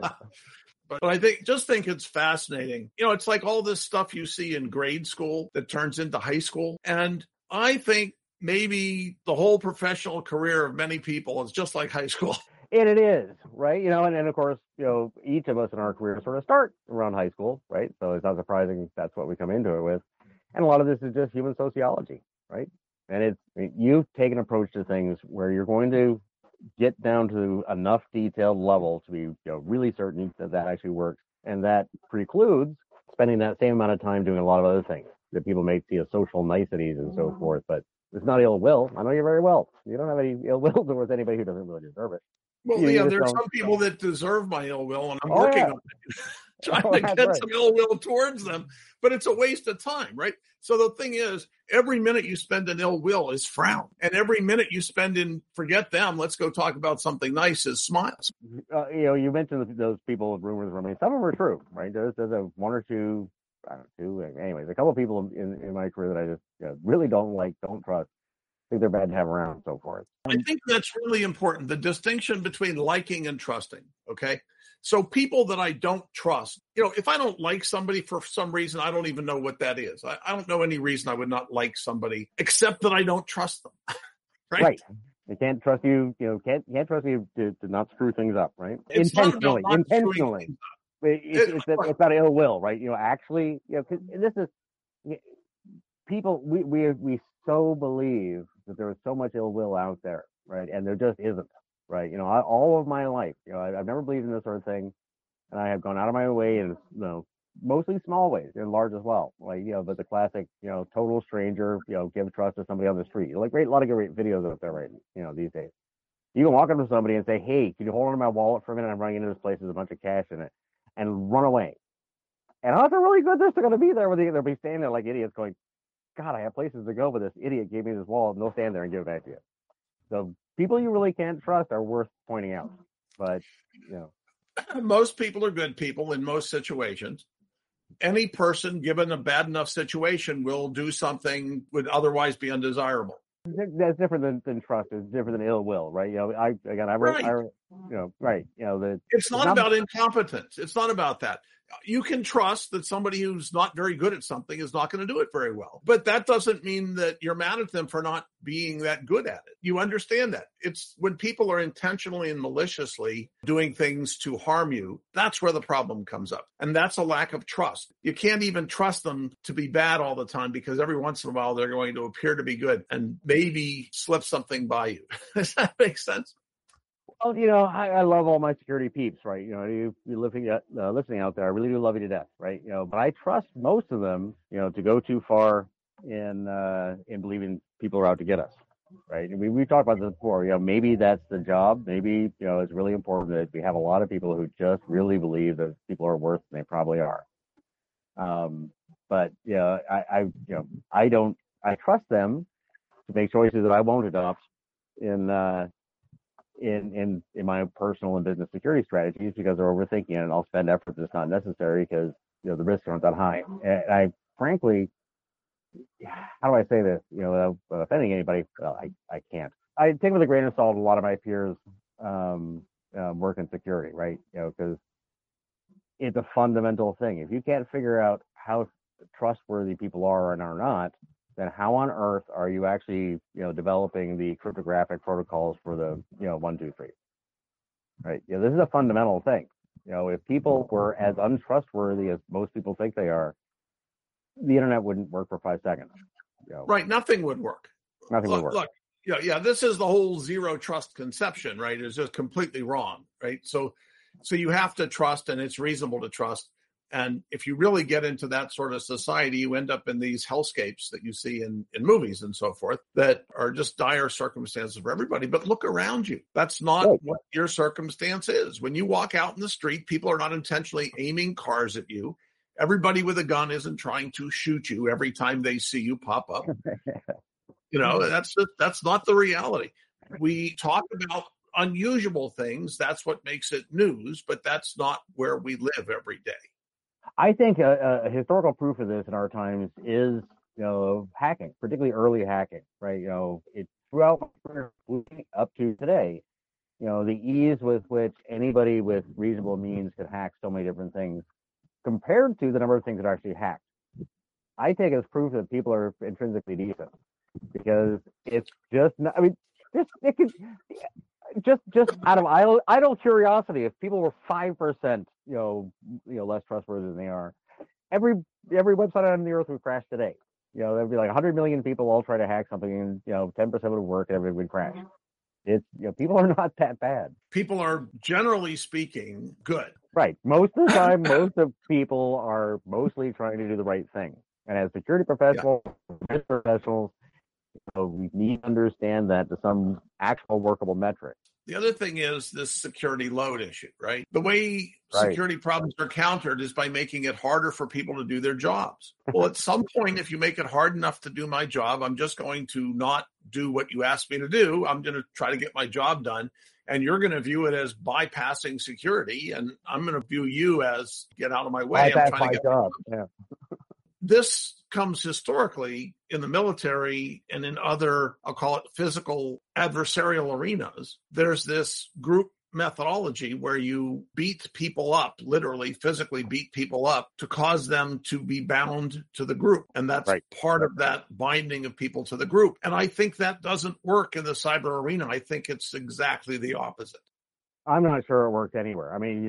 But I think it's fascinating. It's like all this stuff you see in grade school that turns into high school. And I think maybe the whole professional career of many people is just like high school. And it is, right? And of course, each of us in our career sort of start around high school, right? So it's not surprising that's what we come into it with. And a lot of this is just human sociology, right? And you take an approach to things where you're going to get down to enough detailed level to be really certain that that actually works. And that precludes spending that same amount of time doing a lot of other things that people may see as social niceties and so forth. But it's not ill will. I know you very well. You don't have any ill will towards anybody who doesn't really deserve it. Well, there's some people that deserve my ill will, and I'm working on it. Trying to get some ill will towards them, but it's a waste of time, right? So the thing is, every minute you spend in ill will is frown, and every minute you spend in forget them, let's go talk about something nice is smiles. You mentioned those people with rumors. I mean, some of them are true, right? There's a one or two, I don't know, anyways, a couple of people in my career that I just really don't like, don't trust. I think they're bad to have around and so forth. I think that's really important, the distinction between liking and trusting, okay? So people that I don't trust, if I don't like somebody for some reason, I don't even know what that is. I don't know any reason I would not like somebody except that I don't trust them, right? They can't trust you, can't trust you to not screw things up, right? It's intentionally. It's not ill will, right? Actually, cause this is people. We so believe that there is so much ill will out there, right? And there just isn't, right? All of my life, I've never believed in this sort of thing, and I have gone out of my way in mostly small ways, and large as well. Like but the classic, total stranger, give trust to somebody on the street. Like a lot of great videos out there, right? These days, you can walk up to somebody and say, "Hey, can you hold on to my wallet for a minute? I'm running into this place. There's a bunch of cash in it," and run away. And odds are really good they're going to be there, they'll be standing there like idiots, going, God, I have places to go, but this idiot gave me this wallet, and they'll stand there and give it back to you. So people you really can't trust are worth pointing out. But, most people are good people in most situations. Any person given a bad enough situation will do something would otherwise be undesirable. That's different than trust. It's different than ill will, right? It's not about incompetence. It's not about that. You can trust that somebody who's not very good at something is not going to do it very well. But that doesn't mean that you're mad at them for not being that good at it. You understand that. It's when people are intentionally and maliciously doing things to harm you, that's where the problem comes up. And that's a lack of trust. You can't even trust them to be bad all the time because every once in a while they're going to appear to be good and maybe slip something by you. Does that make sense? Well, I love all my security peeps, right? You listening out there, I really do love you to death, right? But I trust most of them, to go too far in believing people are out to get us, right? We talked about this before. Maybe that's the job. Maybe it's really important that we have a lot of people who just really believe that people are worse than they probably are. But I trust them to make choices that I won't adopt in my personal and business security strategies because they're overthinking it, and I'll spend effort that's not necessary because the risks aren't that high. And I frankly, how do I say this? Without offending anybody, well, I can't. I take with a grain of salt a lot of my peers work in security, right? Because it's a fundamental thing. If you can't figure out how trustworthy people are and are not, then how on earth are you actually, developing the cryptographic protocols for the, 1, 2, 3? Right? This is a fundamental thing. If people were as untrustworthy as most people think they are, the internet wouldn't work for 5 seconds. Right? Nothing would work. Nothing would work. Look. Yeah. This is the whole zero trust conception, right? It's just completely wrong, right? So you have to trust, and it's reasonable to trust. And if you really get into that sort of society, you end up in these hellscapes that you see in movies and so forth that are just dire circumstances for everybody. But look around you. That's not what your circumstance is. When you walk out in the street, people are not intentionally aiming cars at you. Everybody with a gun isn't trying to shoot you every time they see you pop up. That's not the reality. We talk about unusual things. That's what makes it news, but that's not where we live every day. I think a historical proof of this in our times is, hacking, particularly early hacking, right? It throughout up to today, the ease with which anybody with reasonable means could hack so many different things compared to the number of things that are actually hacked. I take it as proof that people are intrinsically decent because it's just not, it could, just out of idle curiosity, if people were 5%, less trustworthy than they are, every website on the earth would crash today. There'd be like 100 million people all try to hack something, and 10% would work, and everybody would crash. It's people are not that bad. People are, generally speaking, good. Right. Most of the time, most of people are mostly trying to do the right thing. And as security professionals, we need to understand that to some actual workable metric. The other thing is this security load issue, right? The way security problems are countered is by making it harder for people to do their jobs. Well, at some point, if you make it hard enough to do my job, I'm just going to not do what you asked me to do. I'm going to try to get my job done. And you're going to view it as bypassing security. And I'm going to view you as get out of my way. Bypass my job. Yeah. This comes historically in the military and in other, I'll call it physical adversarial arenas. There's this group methodology where you beat people up, literally physically beat people up to cause them to be bound to the group. And that's part of that binding of people to the group. And I think that doesn't work in the cyber arena. I think it's exactly the opposite. I'm not sure it works anywhere. I mean,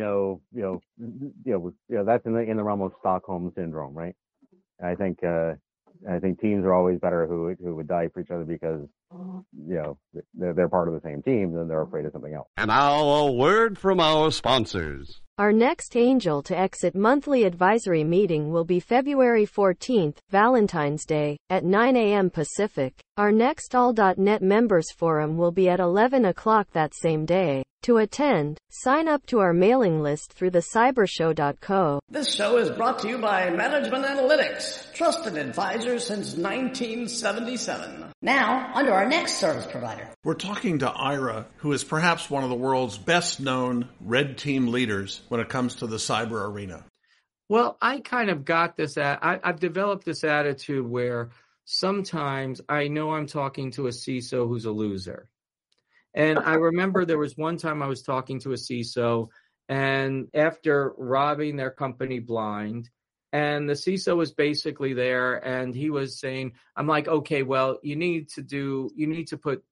that's in the realm of Stockholm syndrome, right? I think teams are always better who would die for each other because they're part of the same team, then they're afraid of something else. And now a word from our sponsors. Our next Angel to Exit monthly advisory meeting will be February 14th, Valentine's Day, at 9 a.m. Pacific. Our next All.net members forum will be at 11 o'clock that same day. To attend, sign up to our mailing list through the cybershow.co. This show is brought to you by Management Analytics, trusted advisors since 1977. Now, onto our next service provider. We're talking to Ira, who is perhaps one of the world's best-known red team leaders when it comes to the cyber arena. Well, I kind of got this, I've developed this attitude where sometimes I know I'm talking to a CISO who's a loser. And I remember there was one time I was talking to a CISO, and after robbing their company blind, and the CISO was basically there, and he was saying, I'm like, okay, well, you need to put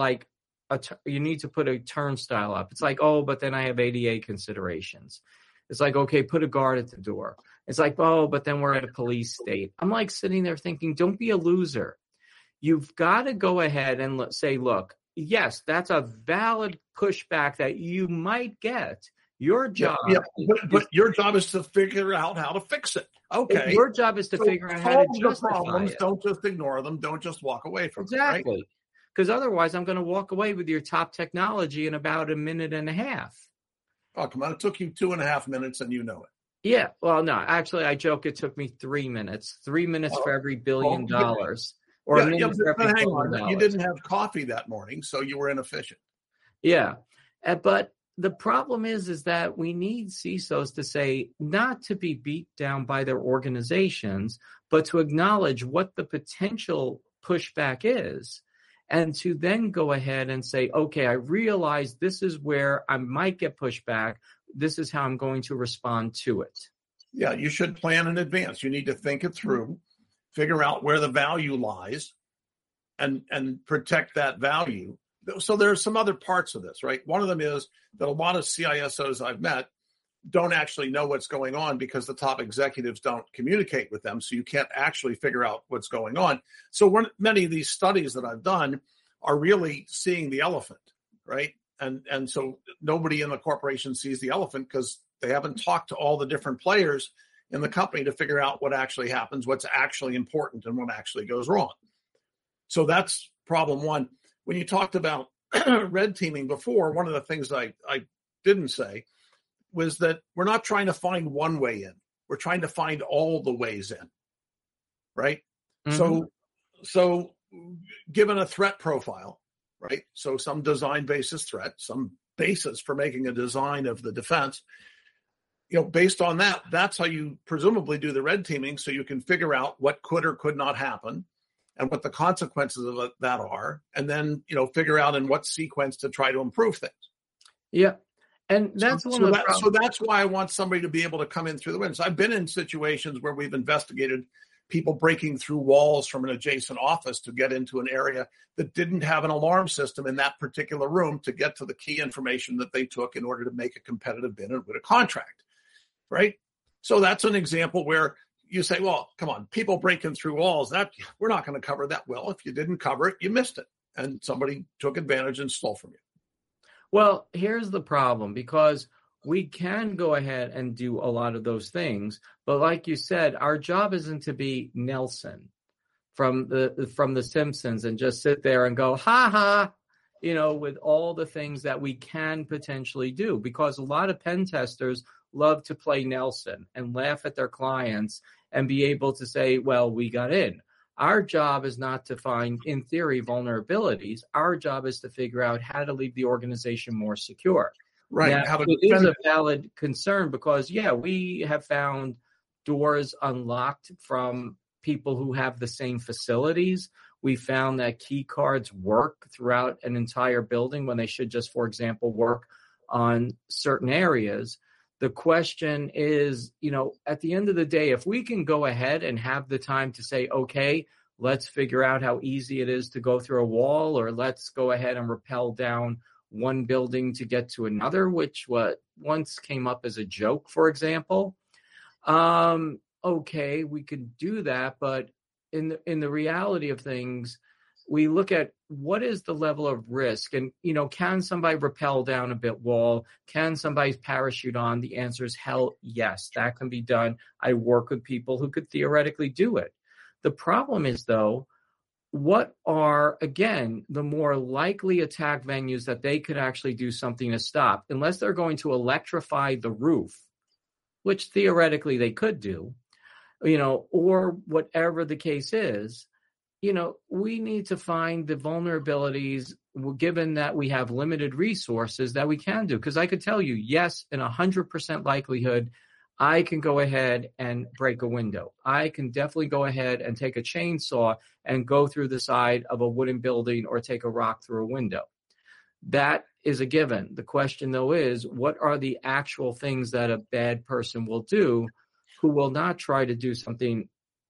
a turnstile up. It's like, oh, but then I have ADA considerations. It's like, okay, put a guard at the door. It's like, oh, but then we're at a police state. I'm like sitting there thinking, don't be a loser. You've got to go ahead and say, look, yes, that's a valid pushback that you might get. Your job, but your job is to figure out how to fix it. Okay, your job is to figure out how to justify problems. it. Don't just ignore them. Don't just walk away from them. Exactly, because otherwise, I'm going to walk away with your top technology in about a minute and a half. Oh, come on! It took you 2.5 minutes, and you know it. Yeah. Well, no, actually, I joke. It took me 3 minutes. 3 minutes for every $1 billion. Or a minute for every hang on. $1. You didn't have coffee that morning, so you were inefficient. Yeah, but the problem is that we need CISOs to say not to be beat down by their organizations, but to acknowledge what the potential pushback is, and to then go ahead and say, okay, I realize this is where I might get pushback. This is how I'm going to respond to it. Yeah, you should plan in advance. You need to think it through, figure out where the value lies, and protect that value. So there's some other parts of this, right? One of them is that a lot of CISOs I've met don't actually know what's going on because the top executives don't communicate with them. So you can't actually figure out what's going on. So many of these studies that I've done are really seeing the elephant, right? And so nobody in the corporation sees the elephant because they haven't talked to all the different players in the company to figure out what actually happens, what's actually important, and what actually goes wrong. So that's problem one. When you talked about red teaming before, one of the things I didn't say was that we're not trying to find one way in. We're trying to find all the ways in, right? Mm-hmm. So given a threat profile, right? So some design basis threat, some basis for making a design of the defense, based on that, that's how you presumably do the red teaming, so you can figure out what could or could not happen and what the consequences of that are, and then, figure out in what sequence to try to improve things. Yeah. And that's so that's why I want somebody to be able to come in through the windows. I've been in situations where we've investigated people breaking through walls from an adjacent office to get into an area that didn't have an alarm system in that particular room to get to the key information that they took in order to make a competitive bid and win a contract, right? So that's an example where you say, well, come on, people breaking through walls, that we're not going to cover that. Well, if you didn't cover it, you missed it, and somebody took advantage and stole from you. Well, here's the problem, because we can go ahead and do a lot of those things, but like you said, our job isn't to be Nelson from the Simpsons and just sit there and go, ha ha, with all the things that we can potentially do, because a lot of pen testers love to play Nelson and laugh at their clients and be able to say, well, we got in. Our job is not to find, in theory, vulnerabilities. Our job is to figure out how to leave the organization more secure. Right. Now, it is a valid concern because, we have found doors unlocked from people who have the same facilities. We found that key cards work throughout an entire building when they should just, for example, work on certain areas. The question is, at the end of the day, if we can go ahead and have the time to say, okay, let's figure out how easy it is to go through a wall, or let's go ahead and rappel down one building to get to another, which once came up as a joke, for example. Okay, we could do that, but in the reality of things, we look at what is the level of risk, and can somebody rappel down a bit wall? Can somebody parachute on? The answer is hell yes, that can be done. I work with people who could theoretically do it. The problem is, though, what are, again, the more likely attack venues that they could actually do something to stop, unless they're going to electrify the roof, which theoretically they could do, or whatever the case is. We need to find the vulnerabilities, given that we have limited resources, that we can do. Because I could tell you, yes, in 100% likelihood, I can go ahead and break a window. I can definitely go ahead and take a chainsaw and go through the side of a wooden building or take a rock through a window. That is a given. The question, though, is what are the actual things that a bad person will do who will not try to do something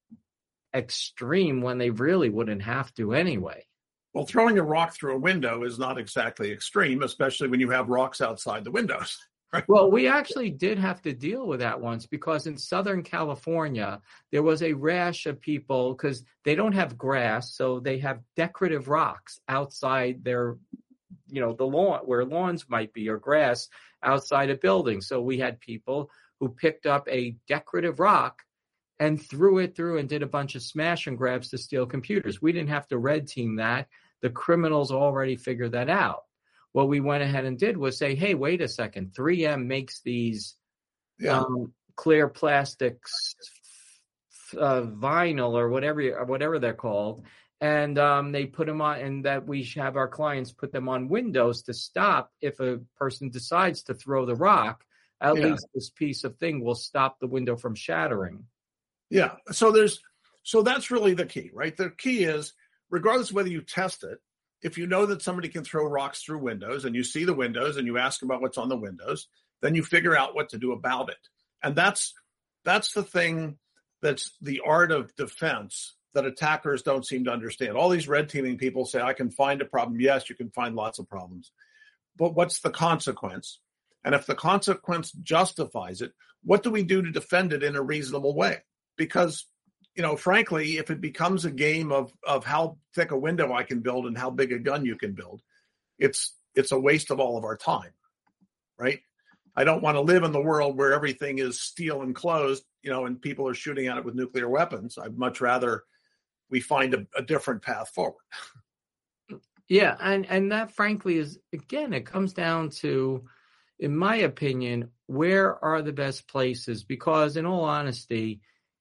extreme when they really wouldn't have to anyway? Well, throwing a rock through a window is not exactly extreme, especially when you have rocks outside the windows. Right? Well, we actually did have to deal with that once, because in Southern California, there was a rash of people, because they don't have grass, so they have decorative rocks outside their, the lawn, where lawns might be, or grass outside a building. So we had people who picked up a decorative rock and threw it through and did a bunch of smash and grabs to steal computers. We didn't have to red team that. The criminals already figured that out. What we went ahead and did was say, hey, wait a second. 3M makes these clear plastics, vinyl or whatever they're called. And they put them on, and that we have our clients put them on windows to stop if a person decides to throw the rock. At least this piece of thing will stop the window from shattering. Yeah. So that's really the key, right? The key is, regardless of whether you test it, if you know that somebody can throw rocks through windows and you see the windows and you ask about what's on the windows, then you figure out what to do about it. And that's the thing, that's the art of defense that attackers don't seem to understand. All these red teaming people say, I can find a problem. Yes, you can find lots of problems. But what's the consequence? And if the consequence justifies it, what do we do to defend it in a reasonable way? Because, frankly, if it becomes a game of how thick a window I can build and how big a gun you can build, it's a waste of all of our time, right? I don't want to live in the world where everything is steel enclosed, and people are shooting at it with nuclear weapons. I'd much rather we find a different path forward. Yeah, and that, frankly, is, again, it comes down to, in my opinion, where are the best places? Because in all honesty,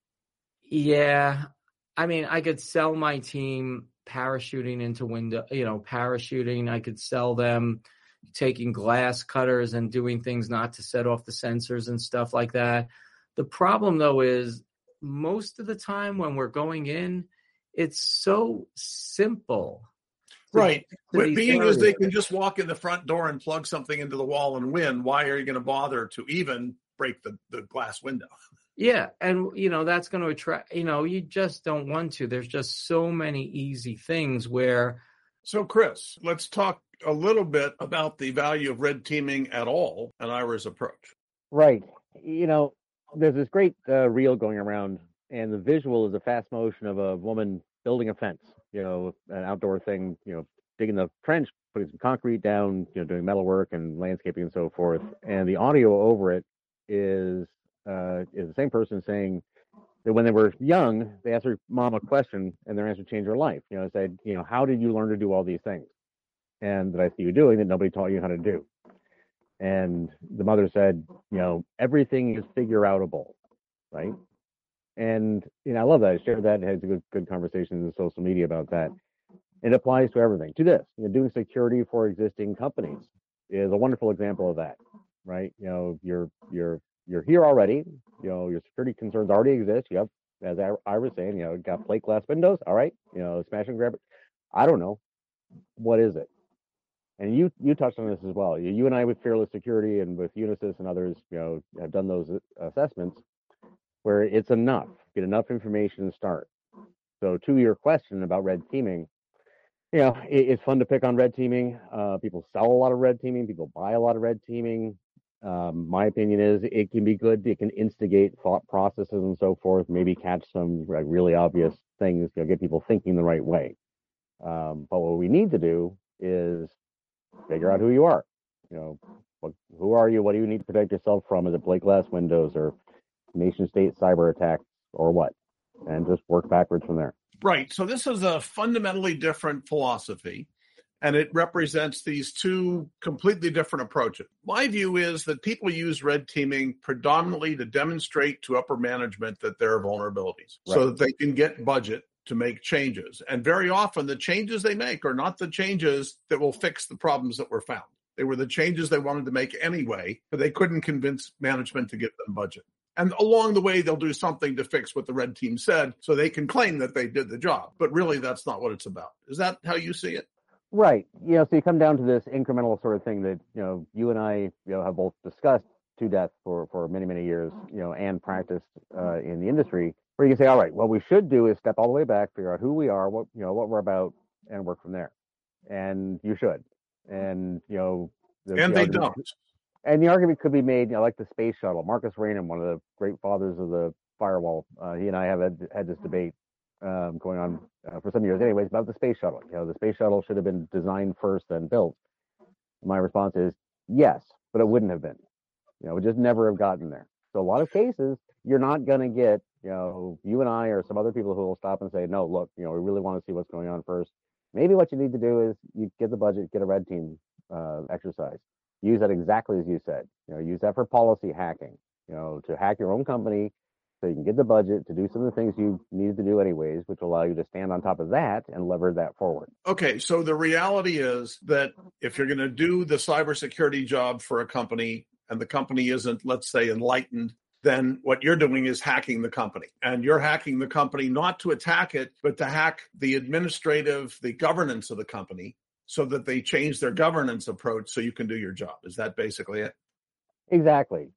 I could sell my team parachuting into parachuting. I could sell them taking glass cutters and doing things not to set off the sensors and stuff like that. The problem, though, is most of the time when we're going in, it's so simple. Right. But being as they can just walk in the front door and plug something into the wall and win, why are you going to bother to even break the glass window? Yeah, and that's going to attract. You just don't want to. There's just so many easy things where. So, Chris, let's talk a little bit about the value of red teaming at all and Ira's approach. Right. There's this great reel going around, and the visual is a fast motion of a woman building a fence. An outdoor thing. Digging the trench, putting some concrete down. Doing metal work and landscaping and so forth. And the audio over it is the same person saying that when they were young, they asked their mom a question, and their answer changed their life. Said, how did you learn to do all these things? And that I see you doing that nobody taught you how to do. And the mother said, everything is figure-outable, right? And I love that. I shared that. Had good conversations in social media about that. It applies to everything. To this, doing security for existing companies is a wonderful example of that, right? You're here already. Your security concerns already exist. You have, as I was saying, got plate glass windows. All right, smash and grab it. I don't know, what is it? And you touched on this as well. You and I with Fearless Security and with Unisys and others, have done those assessments where it's enough. Get enough information and start. So to your question about red teaming, it's fun to pick on red teaming. People sell a lot of red teaming. People buy a lot of red teaming. My opinion is it can be good. It can instigate thought processes and so forth. Maybe catch some really obvious things. Get people thinking the right way. But what we need to do is figure out who you are. Who are you? What do you need to protect yourself from? Is it plate glass windows or nation-state cyber attacks or what? And just work backwards from there. Right. So this is a fundamentally different philosophy, and it represents these two completely different approaches. My view is that people use red teaming predominantly to demonstrate to upper management that there are vulnerabilities, right, so that they can get budget to make changes. And very often the changes they make are not the changes that will fix the problems that were found. They were the changes they wanted to make anyway, but they couldn't convince management to give them budget. And along the way, they'll do something to fix what the red team said so they can claim that they did the job. But really, that's not what it's about. Is that how you see it? Right. So you come down to this incremental sort of thing that, you and I, have both discussed to death for many, many years, and practiced in the industry, where you can say, all right, what we should do is step all the way back, figure out who we are, what we're about, and work from there. And you should. And, they don't. And the argument could be made, like the space shuttle. Marcus Raynham, one of the great fathers of the firewall, he and I have had this debate going on for some years anyways about the space shuttle. The space shuttle should have been designed first, then built. My response is yes, but it wouldn't have been. It would just never have gotten there. So a lot of cases, you're not going to get, you and I or some other people who will stop and say, no, look, we really want to see what's going on first. Maybe what you need to do is you get the budget, get a red team exercise. Use that exactly as you said. Use that for policy hacking, to hack your own company so you can get the budget to do some of the things you needed to do anyways, which will allow you to stand on top of that and lever that forward. Okay, so the reality is that if you're going to do the cybersecurity job for a company and the company isn't, let's say, enlightened, then what you're doing is hacking the company. And you're hacking the company not to attack it, but to hack the governance of the company, so that they change their governance approach so you can do your job. Is that basically it? Exactly.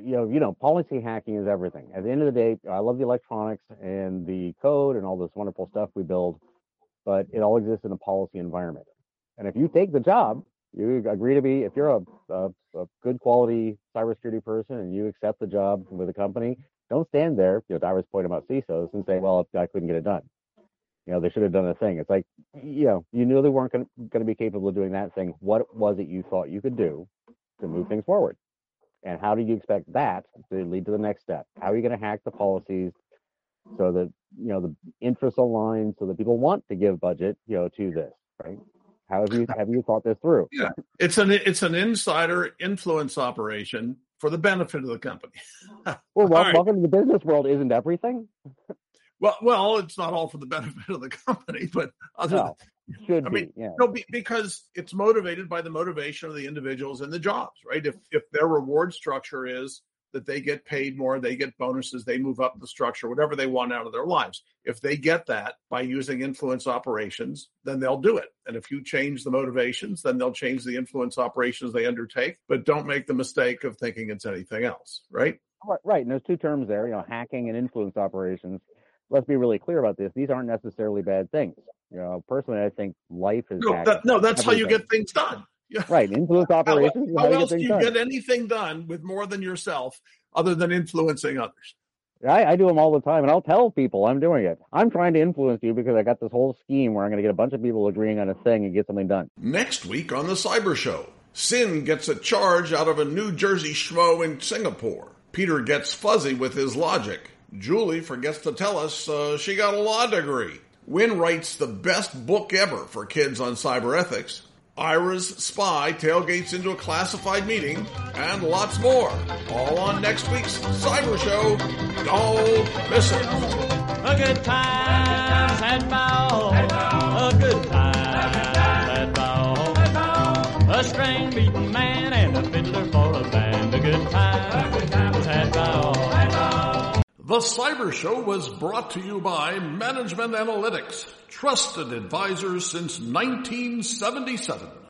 Policy hacking is everything. At the end of the day, I love the electronics and the code and all this wonderful stuff we build, but it all exists in a policy environment. And if you take the job, you agree to be, if you're a good quality cybersecurity person and you accept the job with a company, don't stand there, to Ira's point about CISOs, and say, well, I couldn't get it done. They should have done a thing. It's like, you knew they weren't going to be capable of doing that thing. What was it you thought you could do to move things forward? And how do you expect that to lead to the next step? How are you going to hack the policies so that, the interests align so that people want to give budget, to this, right? How have you thought this through? Yeah, it's an insider influence operation for the benefit of the company. Well, welcome to the business world. Isn't everything? Well, it's not all for the benefit of the company, but because it's motivated by the motivation of the individuals and the jobs, right? If their reward structure is that they get paid more, they get bonuses, they move up the structure, whatever they want out of their lives. If they get that by using influence operations, then they'll do it. And if you change the motivations, then they'll change the influence operations they undertake, but don't make the mistake of thinking it's anything else, right? Right, and there's two terms there, hacking and influence operations. Let's be really clear about this. These aren't necessarily bad things. Personally, I think life is that's how you get things done. Yeah. Right, influence operations. How else do you get anything done with more than yourself other than influencing others? I do them all the time, and I'll tell people I'm doing it. I'm trying to influence you because I got this whole scheme where I'm going to get a bunch of people agreeing on a thing and get something done. Next week on the Cyber Show, Sin gets a charge out of a New Jersey schmo in Singapore. Peter gets fuzzy with his logic. Julie forgets to tell us she got a law degree. Wynn writes the best book ever for kids on cyber ethics. Ira's spy tailgates into a classified meeting, and lots more. All on next week's Cyber Show. Don't miss it. A good time at Bow. A good time at Bow. A string-beating man and a fiddler for a band. A good time at Bow. The Cyber Show was brought to you by Management Analytics, trusted advisors since 1977.